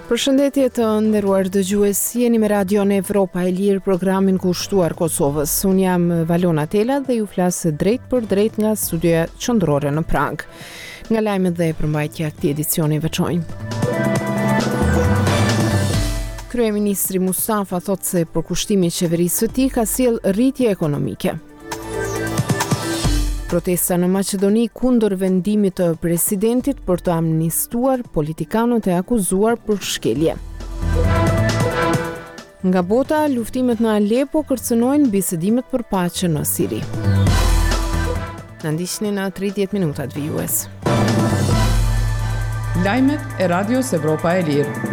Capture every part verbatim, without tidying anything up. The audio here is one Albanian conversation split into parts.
Përshëndetje të nderuar dëgjues, jeni me Radion Evropa e Lirë, programin kushtuar Kosovës. Unë jam Valona Tela dhe ju flas drejt për drejt nga studioja qendrore në Prag. Nga lajmet dhe përmbajtja e këtij edicioni veçojnë. Kryeministri Mustafa thotë se përkushtimi i qeverisë së tij ka sjell rritje ekonomike. Protesta në Maqedoni kundër vendimit të presidentit për të amnistuar politikanët e akuzuar për shkelje. Nga bota, luftimet në Alepo kërcënojnë bisedimet për paqe në Siri. Na ndiqni në tridhjetë minutat vijues. Lajmet e Radios Evropa e Lirë.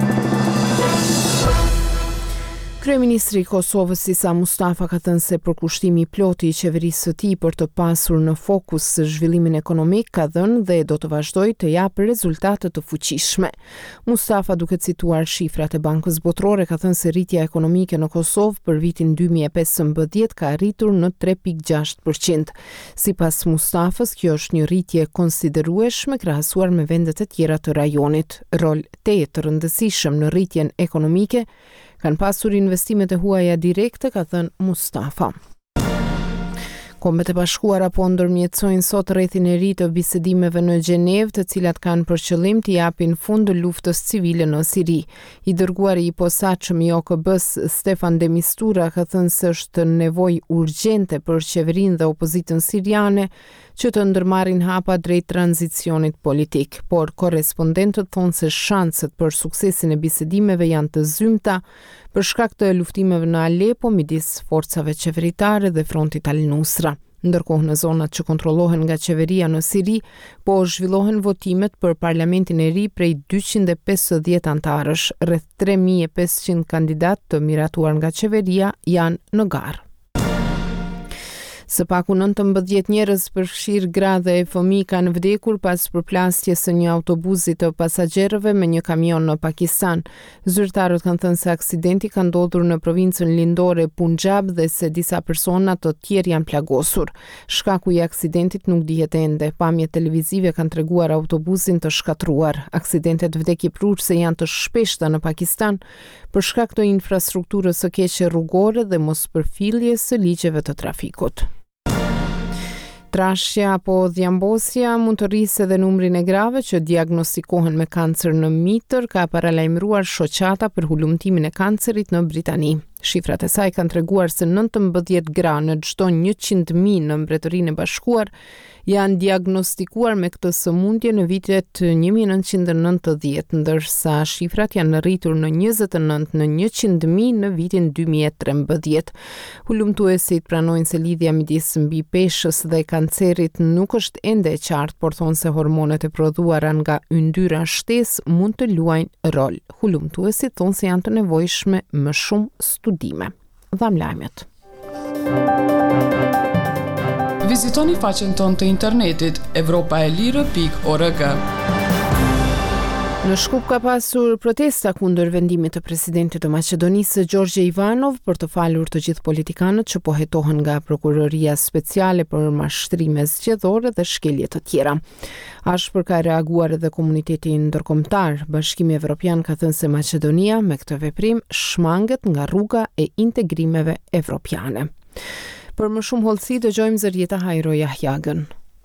Kryeministri i Kosovës Isa Mustafa ka thënë se përkushtimi i plotë i qeverisë së tij për të pasur në fokus zhvillimin ekonomik ka dhënë dhe do të vazhdojë të japë rezultate të fuqishme. Mustafa, duke cituar shifrat e Bankës Botërore, ka thënë se rritja ekonomike në Kosovë për vitin dy mijë e pesëmbëdhjetë ka arritur në tre pikë gjashtë përqind. Sipas Mustafës, kjo është një rritje konsiderueshme krahasuar me vendet e tjera të rajonit. Rol tetë të rëndësishëm në rritjen ekonomike kanë pasur investimet e huaja direkte, ka thënë Mustafa. Kombet e Bashkuara po ndërmjetësojnë sot rrethin e ri të bisedimeve në Gjenevë, të cilat kanë për qëllim të japin fund luftës civile në Siri. I dërguari i posaçëm i O K B-s Stefan de Mistura ka thënë se është nevojë urgjente për qeverinë dhe opozitën siriane që të ndërmarrin hapa drejt tranzicionit politik, por korrespondentët thonë se shanset për suksesin e bisedimeve janë të zymta për shkak të luftimeve në Alepo midis forcave qeveritare dhe frontit Al-Nusra. Ndërkohë në zonat që kontrollohen nga qeveria në Siri, po zhvillohen votimet për parlamentin e ri prej dyqind e pesëdhjetë antarësh, rreth tre mijë e pesëqind kandidatë të miratuar nga qeveria janë në garë. Së paku nëntëmbëdhjetë njerëz, përfshirë gra dhe fëmijë, kanë vdekur pas përplasjes së një autobusi të pasagerëve me një kamion në Pakistan. Zyrtarët kanë thënë se aksidenti ka ndodhur në provincën lindore Punjab dhe se disa persona të tjerë janë plagosur. Shkaku i aksidentit nuk dihet ende. Pamjet televizive kanë treguar autobusin të shkatruar. Aksidentet vdekjeprurse janë të shpeshta në Pakistan për shkak të infrastrukturës së keqe rrugore dhe mospërfilljes së ligjeve të trafikut. Trashja apo dhjambosja mund të rrisë edhe numrin e grave që diagnostikohen me kancer në mitër, ka paralajmëruar shoqata për hulumtimin e kancerit në Britani. Shifrat e saj kanë treguar se nëntëmbëdhjetë gra në çdo njëqind mijë në Mbretërinë e Bashkuar janë diagnostikuar me këtë sëmundje në vitet një mijë e nëntëqind e nëntëdhjetë, ndërsa shifrat janë rritur në njëzet e nëntë në njëqind mijë në vitin dy mijë e trembëdhjetë. Hulumtuesit pranojnë se lidhja midis mbi peshës dhe kancerit nuk është ende e qartë, por thonë se hormonet e prodhuara nga yndyra shtesë mund të luajnë rol. Hulumtuesit thonë se janë të nevojshme më shumë studime. Dham lajmet. Vizitoni faqen tonë të internetit evropa e lirë pikë org. Në Shkup ka pasur protesta kundër vendimit të presidentit të Maqedonisë Gjorgje Ivanov për të falur të gjithë politikanët që po hetohen nga prokuroria speciale për mashtrime zgjedhore dhe shkelje të tjera. Ashpër ka reaguar edhe komuniteti ndërkombëtar. Bashkimi Evropian ka thënë se Maqedonia me këtë veprim shmanget nga rruga e integrimeve evropiane. Për më shumë hollësi dëgjojmë Zërjeta Hajro Jahjagën.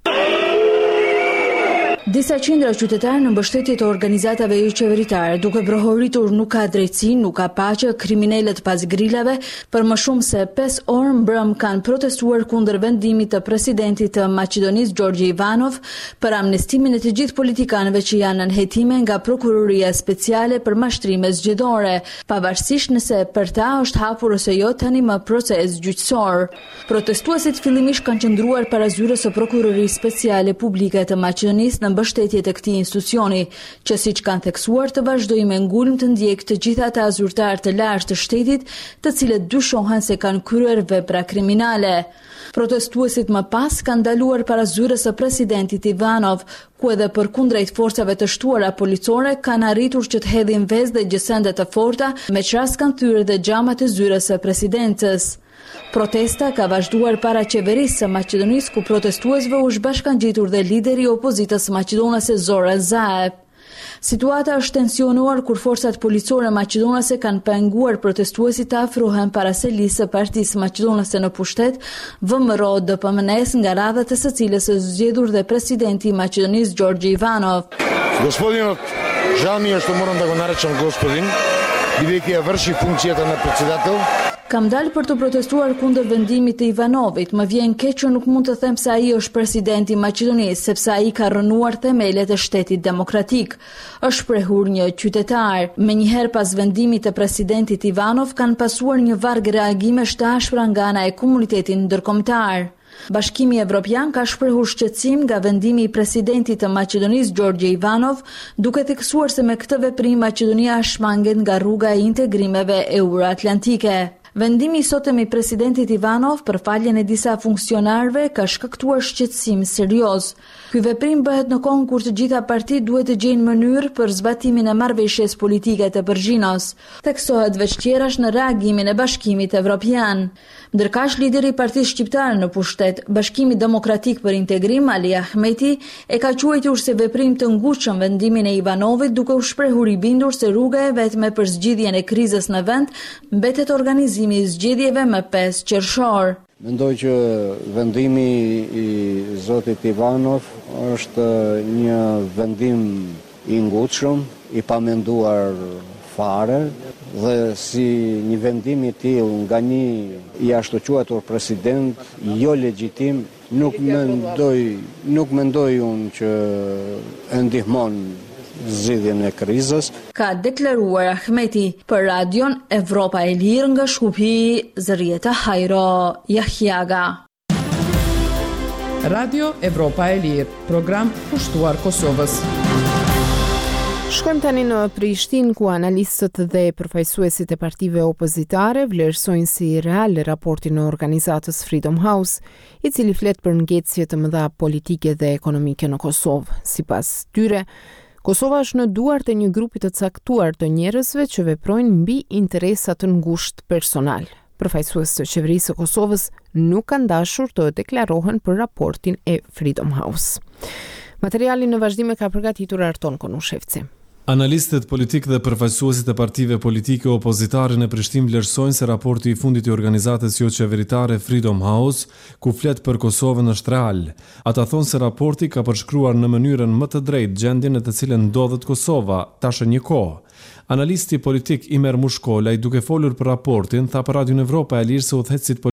Disa qendra qytetare në mbështetje të organizatave jo qeveritare, duke brohoritur nuk ka drejtësi, nuk ka paqe, kriminalët pas grilave, për më shumë se pesë orë mbrëm kanë protestuar kundër vendimit të presidentit të Maqedonisë Gjorgje Ivanov për amnestimin e të gjithë politikanëve që janë në hetime nga prokuroria speciale për mashtrime zgjedhore, pavarësisht nëse për ta është hapur ose jo tani më proces gjyqësor. Protestuesit fillimisht kanë qëndruar para zyrës së prokurorisë speciale publike të Maqedonisë në mbështetje të këtij institucioni, që siç kanë theksuar të vazhdojë me ngulm të ndjekë të gjithë ata zyrtar të lartë të shtetit, të cilët dyshohen se kanë kryer vepra kriminale. Protestuesit më pas kanë ndaluar para zyrës së presidentit Ivanov, ku edhe përkundrejt forcave të shtuara policore kanë arritur që të hedhin vezë dhe gjësende të forta, me çrast kanë thyrë dhe xhamat e zyrës së presidentës. Protesta ka vazhduar para qeverisë së Maqedonisë, ku protestuesve u zbashkangjitur dhe lideri i opozitës maqedonase Zoran Zaev. Situata është tensionuar kur forcat policore maqedonase kanë penguar protestuesit të afrohen para selisë së Partisë Maqedonase në pushtet, V M R O D P M N S, nga radhat e së cilës është zgjedhur dhe presidenti i Maqedonisë Gjorgje Ivanov. Господинот, жал ми е што морам да го наречам господин, бидејќи ја врши функцијата на председател. Kam dalë për të protestuar kundër vendimit të Ivanovit. Më vjen keq që nuk mund të them se ai është presidenti i Maqedonisë, sepse ai ka rënuar themelet e shtetit demokratik, është shprehur një qytetar. Menjëherë pas vendimit të presidentit Ivanov kanë pasuar një varg reagimesh të ashpra nga ana e komunitetit ndërkombëtar. Bashkimi Evropian ka shprehur shqetësim nga vendimi i presidentit të Maqedonisë Gjorgje Ivanov, duke theksuar se me këtë veprim Maqedonia shmanget nga rruga e integrimeve euroatlantike. Vendimi i sotëm i presidentit Ivanov për faljen e disa funksionarëve ka shkaktuar shqetësim serioz. Ky veprim bëhet në kohë kur të gjitha partitë duhet të gjejnë mënyrë për zbatimin e marrëveshjes politike të Përgjinos. Theksohet veç tjerash në reagimin e Bashkimit Evropian. Ndërkaq lideri i Partisë Shqiptare në pushtet, Bashkimi Demokratik për Integrim, Ali Ahmeti, e ka quajtur si veprim të ngushtë vendimin e Ivanovit, duke u shprehur i bindur se rruga e vetme për zgjidhjen e krizës në vend mbetet organizimi i zgjedhjeve më pesë qershor. Mendoj që vendimi i zotit Ivanov është një vendim i ngutshëm, i pamenduar fare, dhe si një vendim i tillë nga një i ashtuquatur president jo legjitim, nuk mendoj, nuk mendoj unë që e ndihmon zgjidhjen e krizës. Ka deklaruar Ahmeti për radion Evropa e Lirë nga Shkupi, Zërieta Hajro Jahjaga. Radio Evropa e Lirë, program pushtuar Kosovës. Shkojmë tani në Prishtinë, ku analistët dhe përfaqësuesit e partive opozitare vlerësojnë si real raportin e organizatës Freedom House, i cili flet për ngecje të mëdha politike dhe ekonomike në Kosovë. Sipas tyre, Kosova është në duart e një grupi të caktuar të njerëzve që veprojnë mbi interesa të ngushtë personal. Përfaqësues të qeverisë së Kosovës nuk kanë dashur të deklarohen për raportin e Freedom House. Materialin në vazhdim e ka përgatitur Arton Konushevci. Analistët politik dhe përfaqësuesit e partive politike opozitare në Prishtinë vlerësojnë se raporti i fundit i organizatës jo qeveritare Freedom House, ku flet për Kosovën, është real. Ata thonë se raporti ka përshkruar në mënyrën më të drejtë gjendjen në të cilën ndodhet Kosova tash një kohë. Analisti politik Imer Mushkolaj, duke folur për raportin, tha për Radion Evropa e Lirë se udhëheqësit